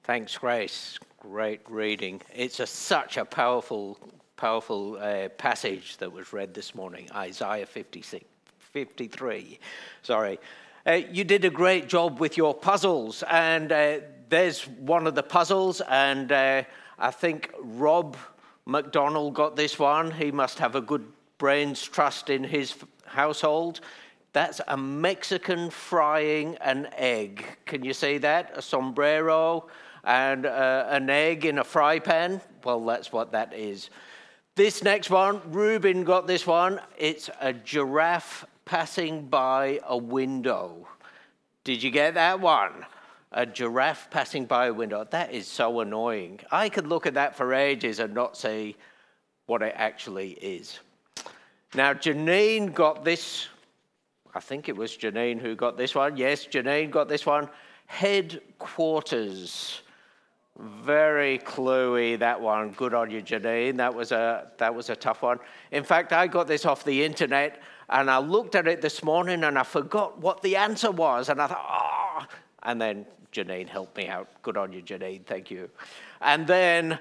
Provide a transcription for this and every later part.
Thanks, Grace. Great reading. It's such a powerful passage that was read this morning, Isaiah 53. Sorry. You did a great job with your puzzles, and there's one of the puzzles, and I think Rob McDonald got this one. He must have a good brains trust in his household. That's a Mexican frying an egg. Can you see that? A sombrero and an egg in a fry pan. Well, that's what that is. This next one, Ruben got this one. It's a giraffe passing by a window. Did you get that one? A giraffe passing by a window. That is so annoying. I could look at that for ages and not see what it actually is. Now, Janine got this. I think it was Janine who got this one. Yes, Janine got this one. Headquarters. Very cluey, that one. Good on you, Janine. That was a tough one. In fact, I got this off the internet, and I looked at it this morning, and I forgot what the answer was. And I thought, And then Janine helped me out. Good on you, Janine. Thank you. And then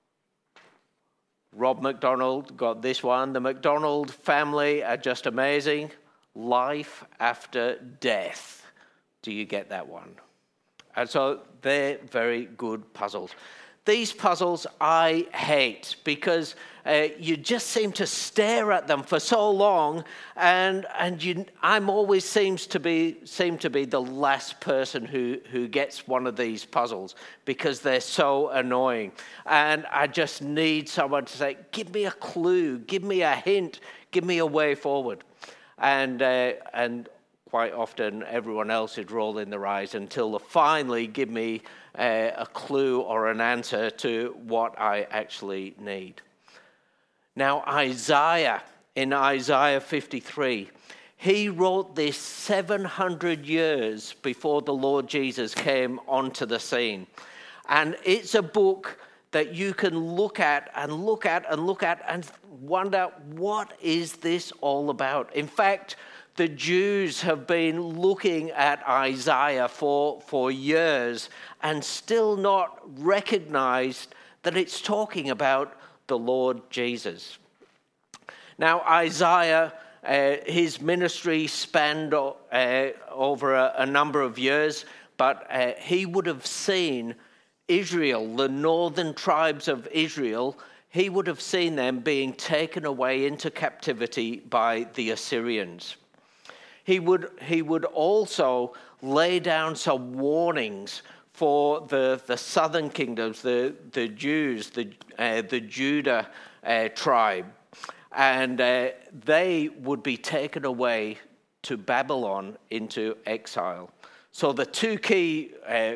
Rob McDonald got this one. The McDonald family are just amazing. Life after death. Do you get that one? And so they're very good puzzles. These puzzles I hate because you just seem to stare at them for so long, and I'm always seem to be the last person who gets one of these puzzles because they're so annoying. And I just need someone to say, give me a clue, give me a hint, give me a way forward. And quite often, everyone else is rolling their eyes until they finally give me a clue or an answer to what I actually need. Now, Isaiah, in Isaiah 53, he wrote this 700 years before the Lord Jesus came onto the scene. And it's a book that you can look at and wonder, what is this all about? In fact, the Jews have been looking at Isaiah for years and still not recognized that it's talking about the Lord Jesus. Now, Isaiah, his ministry spanned over a number of years, but he would have seen Israel, the northern tribes of Israel, he would have seen them being taken away into captivity by the Assyrians. He would also lay down some warnings for the southern kingdoms, the Jews, the Judah tribe, and they would be taken away to Babylon into exile. So the two key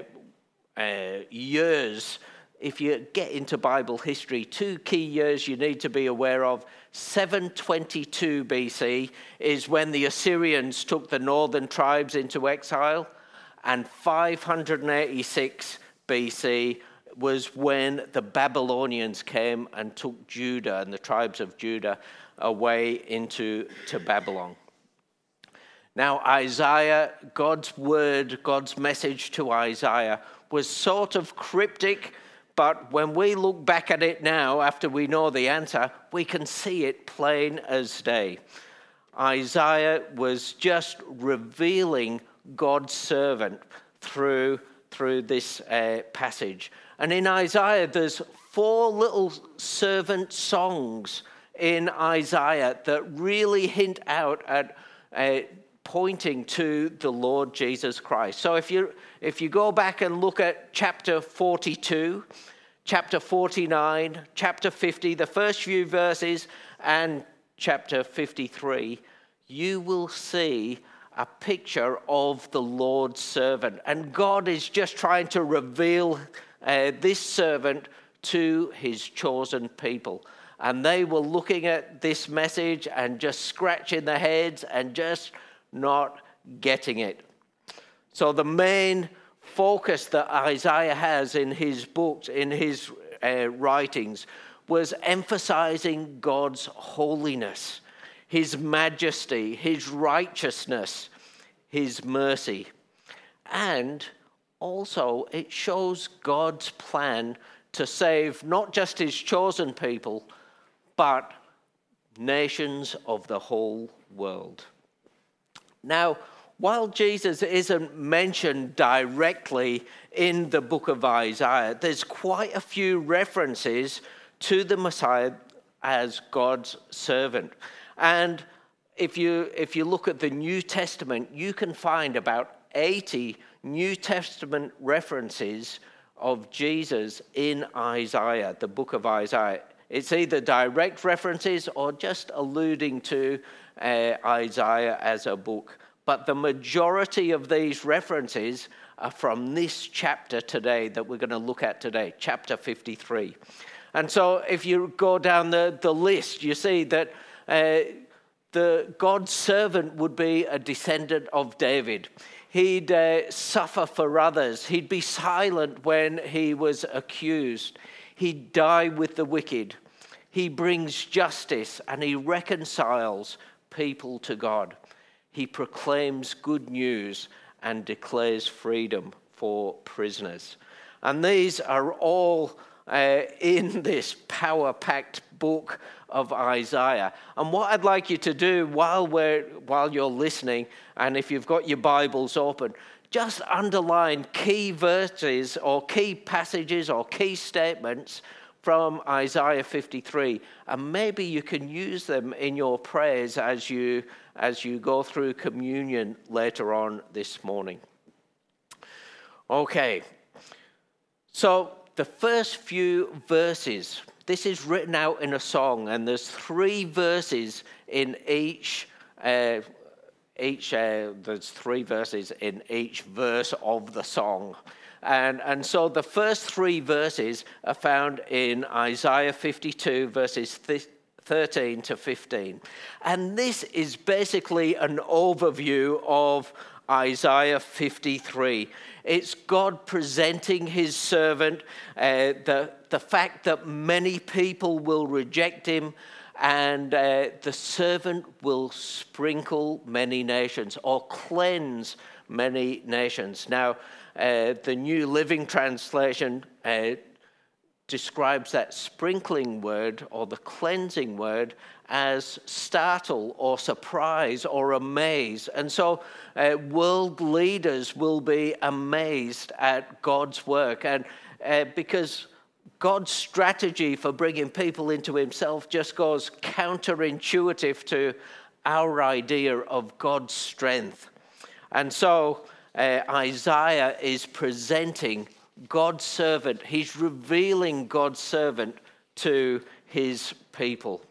years, if you get into Bible history, two key years you need to be aware of. 722 BC is when the Assyrians took the northern tribes into exile, and 586 BC was when the Babylonians came and took Judah and the tribes of Judah away into Babylon. Now, Isaiah, God's word, God's message to Isaiah was sort of cryptic, but when we look back at it now, after we know the answer, we can see it plain as day. Isaiah was just revealing God's servant through this passage. And in Isaiah, there's 4 little servant songs in Isaiah that really hint out at pointing to the Lord Jesus Christ. So if you go back and look at chapter 42, chapter 49, chapter 50, the first few verses, and chapter 53, you will see a picture of the Lord's servant. And God is just trying to reveal this servant to his chosen people. And they were looking at this message and just scratching their heads and just not getting it. So the main focus that Isaiah has in his books, in his writings, was emphasizing God's holiness, his majesty, his righteousness, his mercy, and also it shows God's plan to save not just his chosen people, but nations of the whole world. Now, while Jesus isn't mentioned directly in the book of Isaiah, there's quite a few references to the Messiah as God's servant. And if you look at the New Testament, you can find about 80 New Testament references of Jesus in Isaiah, the book of Isaiah. It's either direct references or just alluding to Isaiah as a book. But the majority of these references are from this chapter today that we're going to look at today, chapter 53. And so if you go down the list, you see that the God's servant would be a descendant of David. He'd suffer for others. He'd be silent when he was accused. He'd die with the wicked. He brings justice and he reconciles people to God. He proclaims good news and declares freedom for prisoners. And these are all in this power-packed book of Isaiah. And what I'd like you to do while you're listening, and if you've got your Bibles open, just underline key verses or key passages or key statements from Isaiah 53, and maybe you can use them in your prayers as you go through communion later on this morning. Okay, so the first few verses, this is written out in a song, and there's 3 verses in each. There's 3 verses in each verse of the song. And so the first 3 verses are found in Isaiah 52, verses 13 to 15. And this is basically an overview of Isaiah 53. It's God presenting his servant, the fact that many people will reject him, and the servant will sprinkle many nations or cleanse many nations. Now, the New Living Translation describes that sprinkling word or the cleansing word as startle or surprise or amaze. And so world leaders will be amazed at God's work. And because God's strategy for bringing people into himself just goes counterintuitive to our idea of God's strength. And so Isaiah is presenting God's servant. He's revealing God's servant to his people.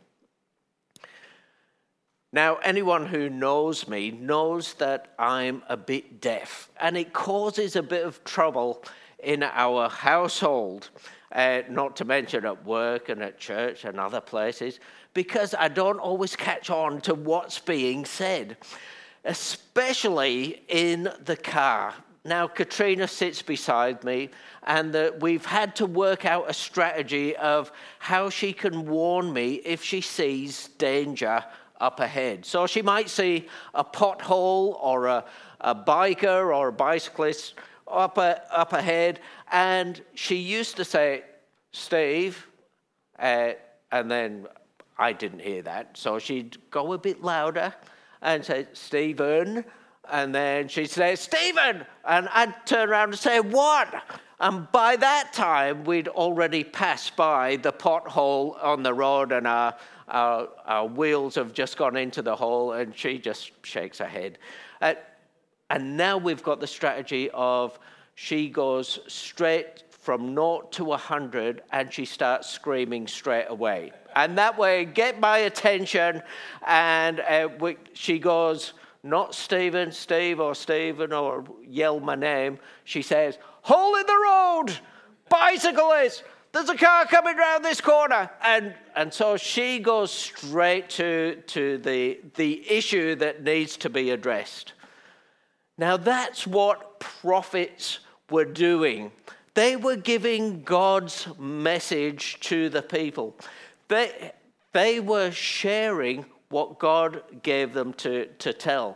Now, anyone who knows me knows that I'm a bit deaf, and it causes a bit of trouble in our household, not to mention at work and at church and other places, because I don't always catch on to what's being said, especially in the car. Now, Katrina sits beside me, and we've had to work out a strategy of how she can warn me if she sees danger up ahead. So she might see a pothole or a biker or a bicyclist up ahead, and she used to say, "Steve," and then I didn't hear that, so she'd go a bit louder and say, "Stephen," and then she'd say, "Stephen," and I'd turn around and say, "What?" And by that time, we'd already passed by the pothole on the road, and our wheels have just gone into the hole, and she just shakes her head. And now we've got the strategy of she goes straight from 0 to 100, and she starts screaming straight away. And that way, get my attention, and she goes, not Stephen, Steve, or Stephen, or yell my name. She says, "Hole in the road! Bicyclist! There's a car coming round this corner." And so she goes straight to the issue that needs to be addressed. Now that's what prophets were doing. They were giving God's message to the people. They were sharing what God gave them to tell.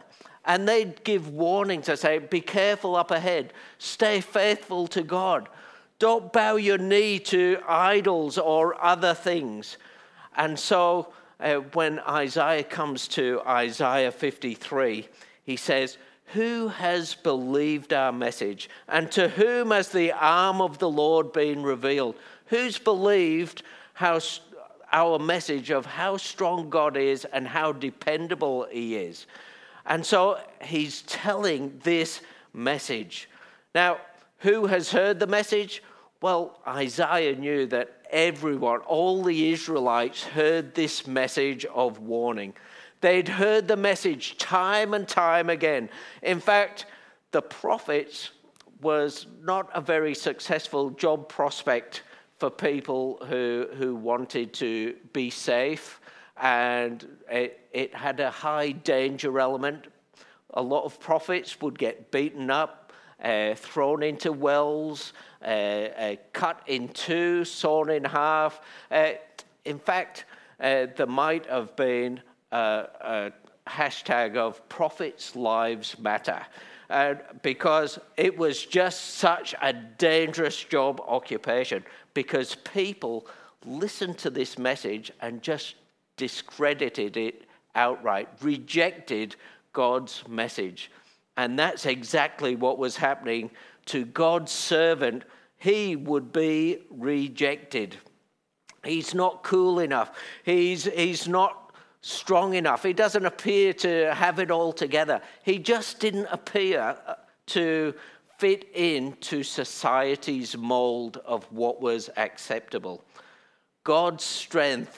And they'd give warnings to say, be careful up ahead. Stay faithful to God. Don't bow your knee to idols or other things. And so when Isaiah comes to Isaiah 53, he says, who has believed our message? And to whom has the arm of the Lord been revealed? Who's believed our message of how strong God is and how dependable he is? And so he's telling this message. Now, who has heard the message? Well, Isaiah knew that everyone, all the Israelites, heard this message of warning. They'd heard the message time and time again. In fact, the prophets was not a very successful job prospect for people who wanted to be safe, and it had a high danger element. A lot of prophets would get beaten up, thrown into wells, cut in two, sawn in half. In fact, there might have been a hashtag of prophets' lives matter, because it was just such a dangerous job occupation, because people listened to this message and just discredited it outright, rejected God's message. And that's exactly what was happening to God's servant. He would be rejected. He's not cool enough. He's not strong enough. He doesn't appear to have it all together. He just didn't appear to fit into society's mold of what was acceptable. God's strength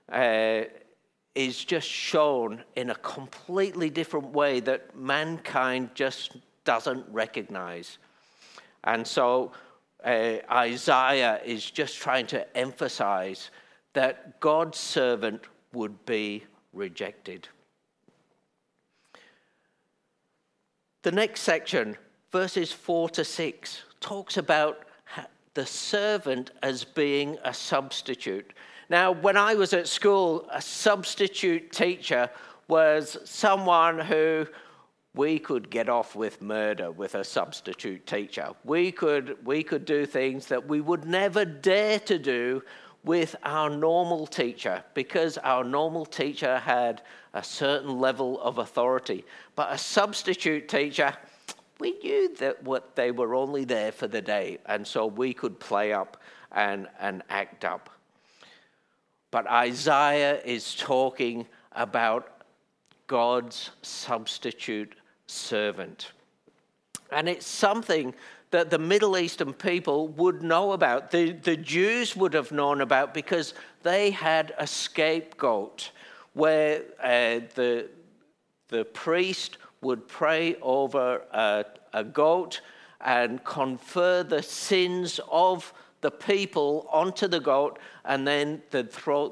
is just shown in a completely different way that mankind just doesn't recognize. And so Isaiah is just trying to emphasize that God's servant would be rejected. The next section, verses 4 to 6, talks about the servant as being a substitute. Now, when I was at school, a substitute teacher was someone who we could get off with murder with a substitute teacher. We could do things that we would never dare to do with our normal teacher, because our normal teacher had a certain level of authority. But a substitute teacher, we knew that what they were only there for the day, and so we could play up and act up. But Isaiah is talking about God's substitute servant. And it's something that the Middle Eastern people would know about. The Jews would have known about, because they had a scapegoat where the priest would pray over a goat and confer the sins of the people onto the goat, and then they'd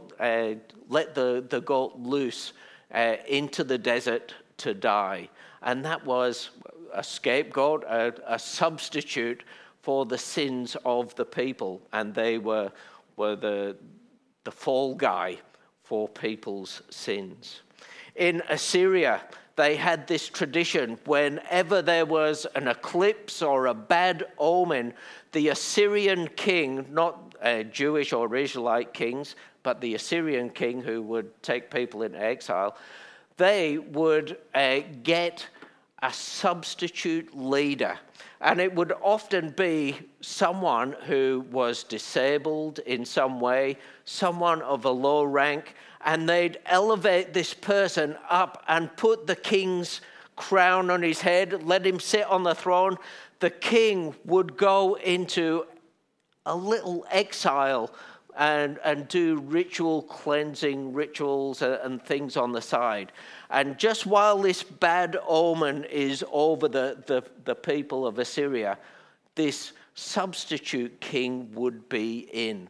let the goat loose into the desert to die. And that was a scapegoat, a substitute for the sins of the people. And they were the fall guy for people's sins. In Assyria, they had this tradition: whenever there was an eclipse or a bad omen, the Assyrian king, not Jewish or Israelite kings, but the Assyrian king who would take people into exile, they would get a substitute leader. And it would often be someone who was disabled in some way, someone of a low rank, and they'd elevate this person up and put the king's crown on his head, let him sit on the throne. The king would go into a little exile and do ritual cleansing rituals and things on the side. And just while this bad omen is over the people of Assyria, this substitute king would be in.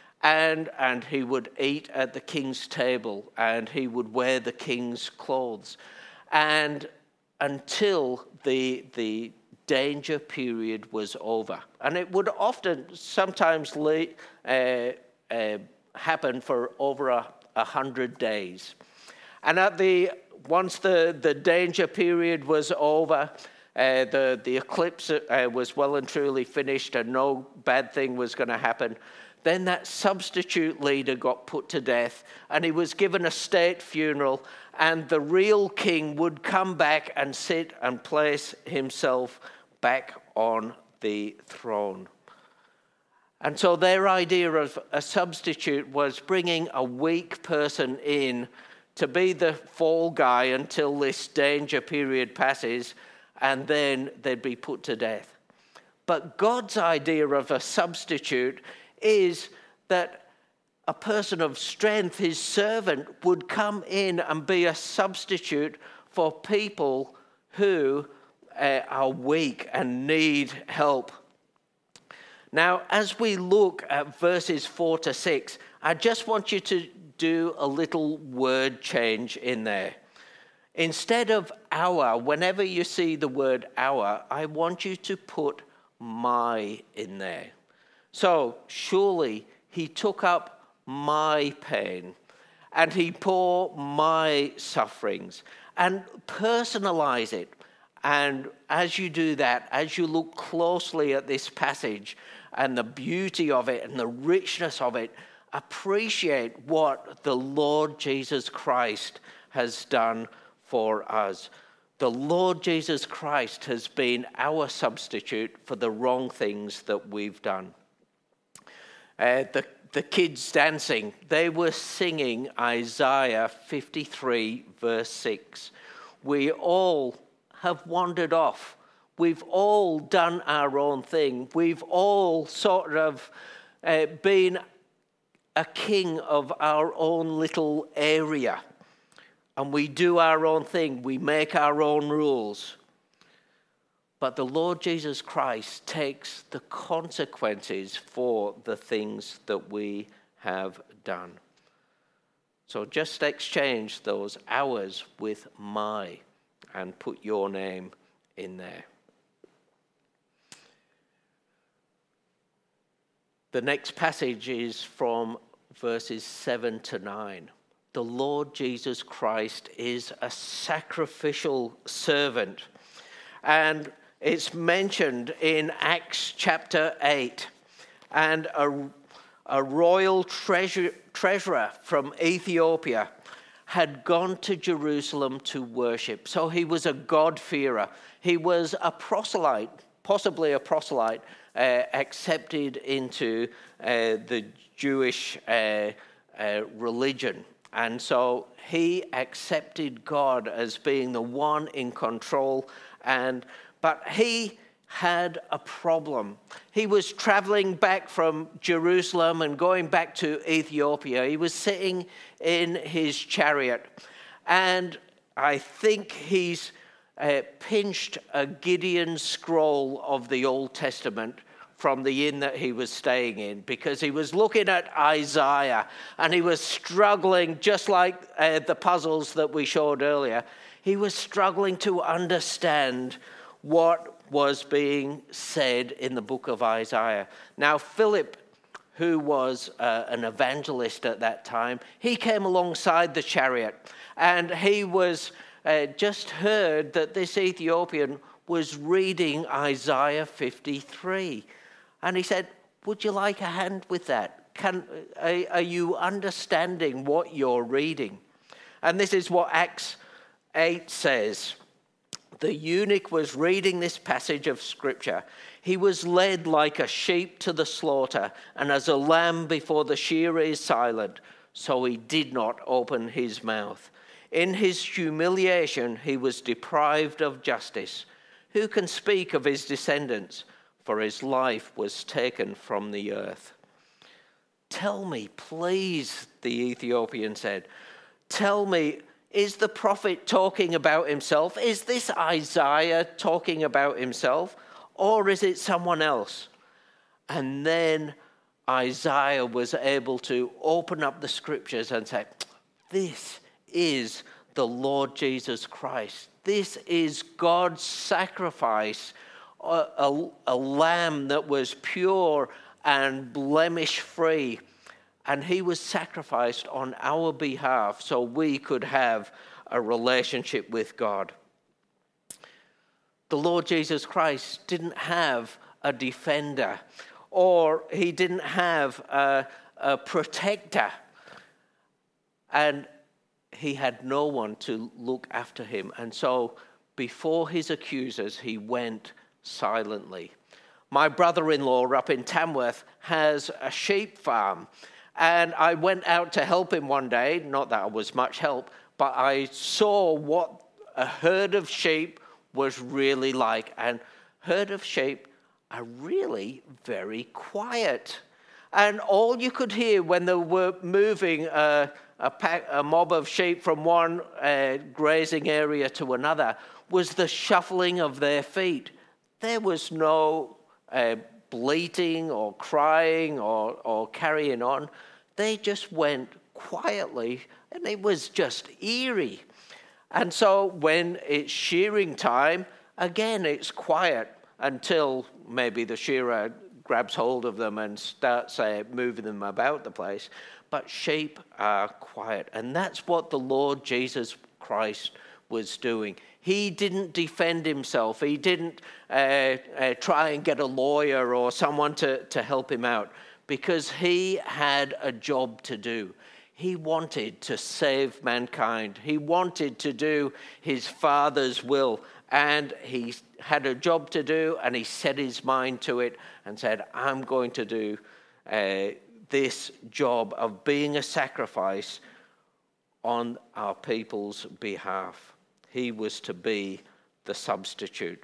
And he would eat at the king's table, and he would wear the king's clothes. And until the danger period was over. And it would sometimes happen for over 100 days. And once the danger period was over, the eclipse was well and truly finished and no bad thing was going to happen, then that substitute leader got put to death and he was given a state funeral, and the real king would come back and sit and place himself back on the throne. And so their idea of a substitute was bringing a weak person in to be the fall guy until this danger period passes, and then they'd be put to death. But God's idea of a substitute is that a person of strength, his servant, would come in and be a substitute for people who are weak and need help. Now, as we look at verses 4 to 6, I just want you to do a little word change in there. Instead of our, whenever you see the word our, I want you to put my in there. So, surely he took up my pain and he bore my sufferings, and personalize it. And as you do that, as you look closely at this passage and the beauty of it and the richness of it, appreciate what the Lord Jesus Christ has done for us. The Lord Jesus Christ has been our substitute for the wrong things that we've done. The kids dancing, they were singing Isaiah 53 verse 6. We all have wandered off. We've all done our own thing. We've all sort of been a king of our own little area. And we do our own thing. We make our own rules. But the Lord Jesus Christ takes the consequences for the things that we have done. So just exchange those ours with my and put your name in there. The next passage is from verses 7 to 9. The Lord Jesus Christ is a sacrificial servant. And it's mentioned in Acts chapter 8. And a royal treasurer from Ethiopia had gone to Jerusalem to worship. So he was a God-fearer. He was a proselyte, possibly a proselyte, accepted into the Jewish religion. And so he accepted God as being the one in control. But he had a problem. He was traveling back from Jerusalem and going back to Ethiopia. He was sitting in his chariot. And I think he's pinched a Gideon scroll of the Old Testament from the inn that he was staying in, because he was looking at Isaiah and he was struggling, just like the puzzles that we showed earlier. He was struggling to understand what was being said in the book of Isaiah. Now, Philip, who was an evangelist at that time, he came alongside the chariot, and he was just heard that this Ethiopian was reading Isaiah 53. And he said, would you like a hand with that? Are you understanding what you're reading? And this is what Acts 8 says. The eunuch was reading this passage of Scripture. He was led like a sheep to the slaughter, and as a lamb before the shearer is silent, so he did not open his mouth. In his humiliation, he was deprived of justice. Who can speak of his descendants? For his life was taken from the earth. Tell me, please, the Ethiopian said. Tell me, is the prophet talking about himself? Is this Isaiah talking about himself? Or is it someone else? And then Isaiah was able to open up the scriptures and say, this is the Lord Jesus Christ. This is God's sacrifice, a lamb that was pure and blemish-free. And he was sacrificed on our behalf so we could have a relationship with God. The Lord Jesus Christ didn't have a defender, or he didn't have a protector, and he had no one to look after him. And so before his accusers, he went silently. My brother-in-law up in Tamworth has a sheep farm, and I went out to help him one day. Not that I was much help, but I saw what a herd of sheep was really like. And herd of sheep are really very quiet. And all you could hear when they were moving a mob of sheep from one grazing area to another was the shuffling of their feet. There was no bleating or crying or carrying on. They just went quietly, and it was just eerie. And so when it's shearing time, again, it's quiet until maybe the shearer grabs hold of them and starts moving them about the place. But sheep are quiet. And that's what the Lord Jesus Christ was doing. He didn't defend himself. He didn't try and get a lawyer or someone to help him out, because he had a job to do. He wanted to save mankind. He wanted to do his Father's will. And he had a job to do, and he set his mind to it and said, I'm going to do this job of being a sacrifice on our people's behalf. He was to be the substitute.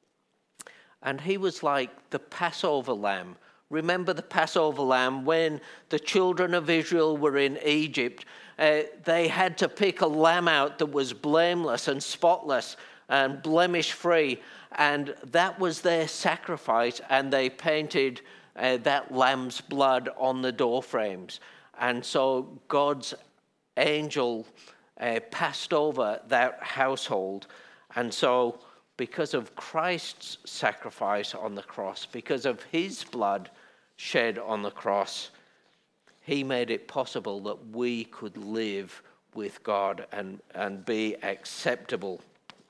And he was like the Passover lamb. Remember the Passover lamb when the children of Israel were in Egypt? They had to pick a lamb out that was blameless and spotless and blemish-free. And that was their sacrifice. And they painted that lamb's blood on the door frames. And so God's angel passed over that household. And so because of Christ's sacrifice on the cross, because of his blood shed on the cross, he made it possible that we could live with God and be acceptable.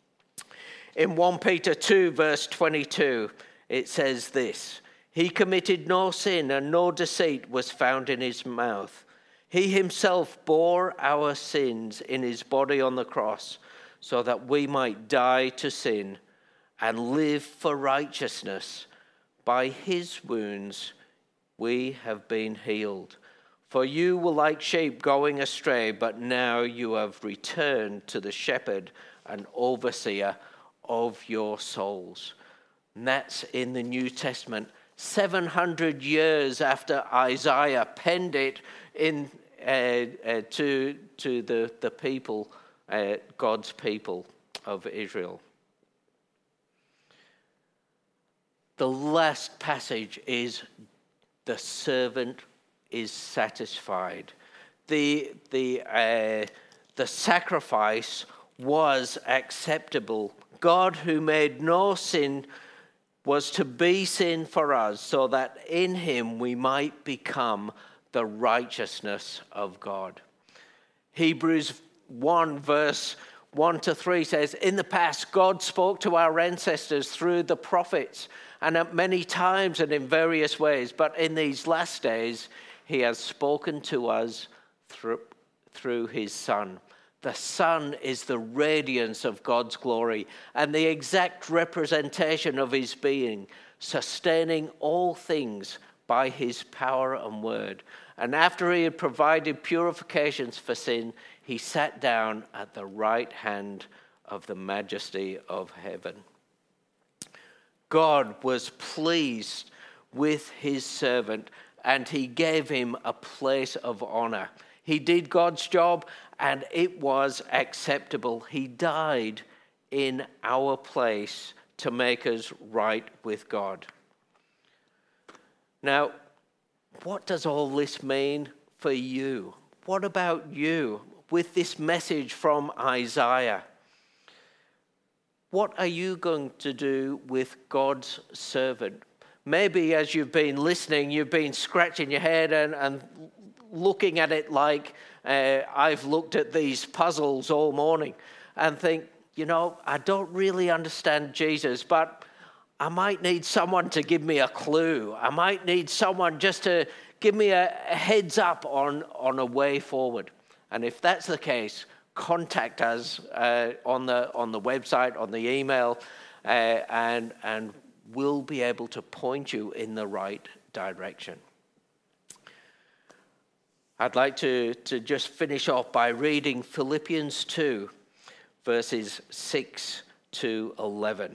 In 1 Peter 2, verse 22, it says this: He committed no sin, and no deceit was found in his mouth. He himself bore our sins in his body on the cross, so that we might die to sin and live for righteousness. By his wounds we have been healed. For you were like sheep going astray, but now you have returned to the shepherd and overseer of your souls. And that's in the New Testament, 700 years after Isaiah penned it in to the people, God's people of Israel. The last passage is the servant is satisfied. The sacrifice was acceptable. God, who made no sin, was to be sin for us, so that in him we might become the righteousness of God. Hebrews 1 verse 1-3 says, in the past, God spoke to our ancestors through the prophets, and at many times and in various ways. But in these last days, he has spoken to us through his Son. The Son is the radiance of God's glory and the exact representation of his being, sustaining all things by his power and word. And after he had provided purifications for sin, he sat down at the right hand of the majesty of heaven. God was pleased with his servant, and he gave him a place of honor. He did God's job, and it was acceptable. He died in our place to make us right with God. Now, what does all this mean for you? What about you with this message from Isaiah? What are you going to do with God's servant? Maybe as you've been listening, you've been scratching your head and looking at it like I've looked at these puzzles all morning and think, I don't really understand Jesus, but I might need someone to give me a clue. I might need someone just to give me a heads up on a way forward. And if that's the case, contact us on the website, on the email, and we'll be able to point you in the right direction. I'd like to just finish off by reading Philippians 2, verses 6 to 11.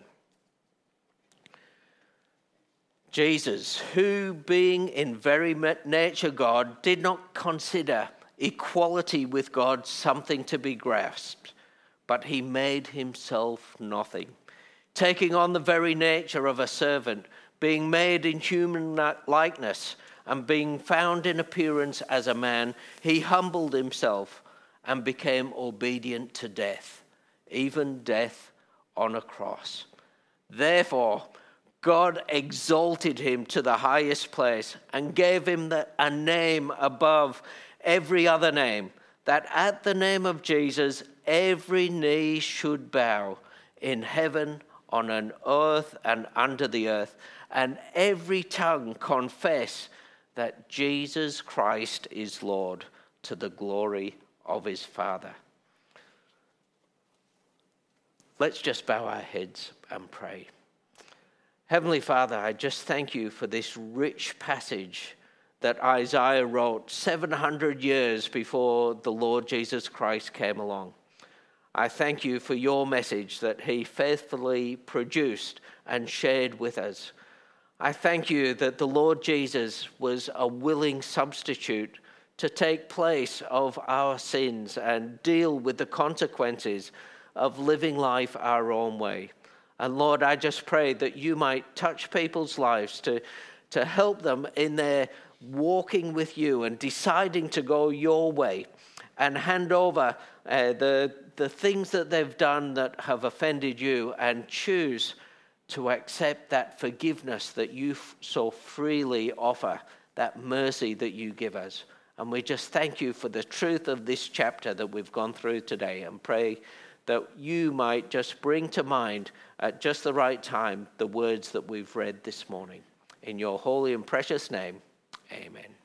Jesus, who being in very nature God, did not consider equality with God something to be grasped, but he made himself nothing, taking on the very nature of a servant, being made in human likeness, and being found in appearance as a man, he humbled himself and became obedient to death, even death on a cross. Therefore, God exalted him to the highest place and gave him a name above every other name, that at the name of Jesus every knee should bow in heaven, on an earth, and under the earth, and every tongue confess that Jesus Christ is Lord, to the glory of his Father. Let's just bow our heads and pray. Heavenly Father, I just thank you for this rich passage that Isaiah wrote 700 years before the Lord Jesus Christ came along. I thank you for your message that he faithfully produced and shared with us. I thank you that the Lord Jesus was a willing substitute to take place of our sins and deal with the consequences of living life our own way. And Lord, I just pray that you might touch people's lives to help them in their walking with you and deciding to go your way, and hand over the things that they've done that have offended you, and choose to accept that forgiveness that you so freely offer, that mercy that you give us. And we just thank you for the truth of this chapter that we've gone through today, and pray that you might just bring to mind at just the right time the words that we've read this morning. In your holy and precious name, amen.